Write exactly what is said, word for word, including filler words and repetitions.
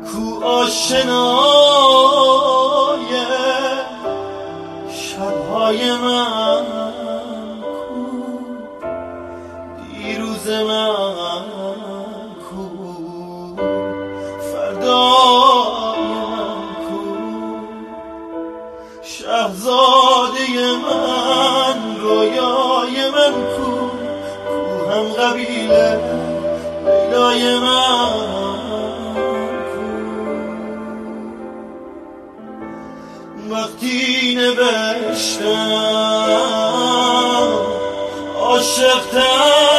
کو آشنای شبهای من، کو دیروز من، کو فردای من، کو شهزاده من، رویای من، کو کو هم قبیله لیلای من، وقتی نوشتم عاشق‌تر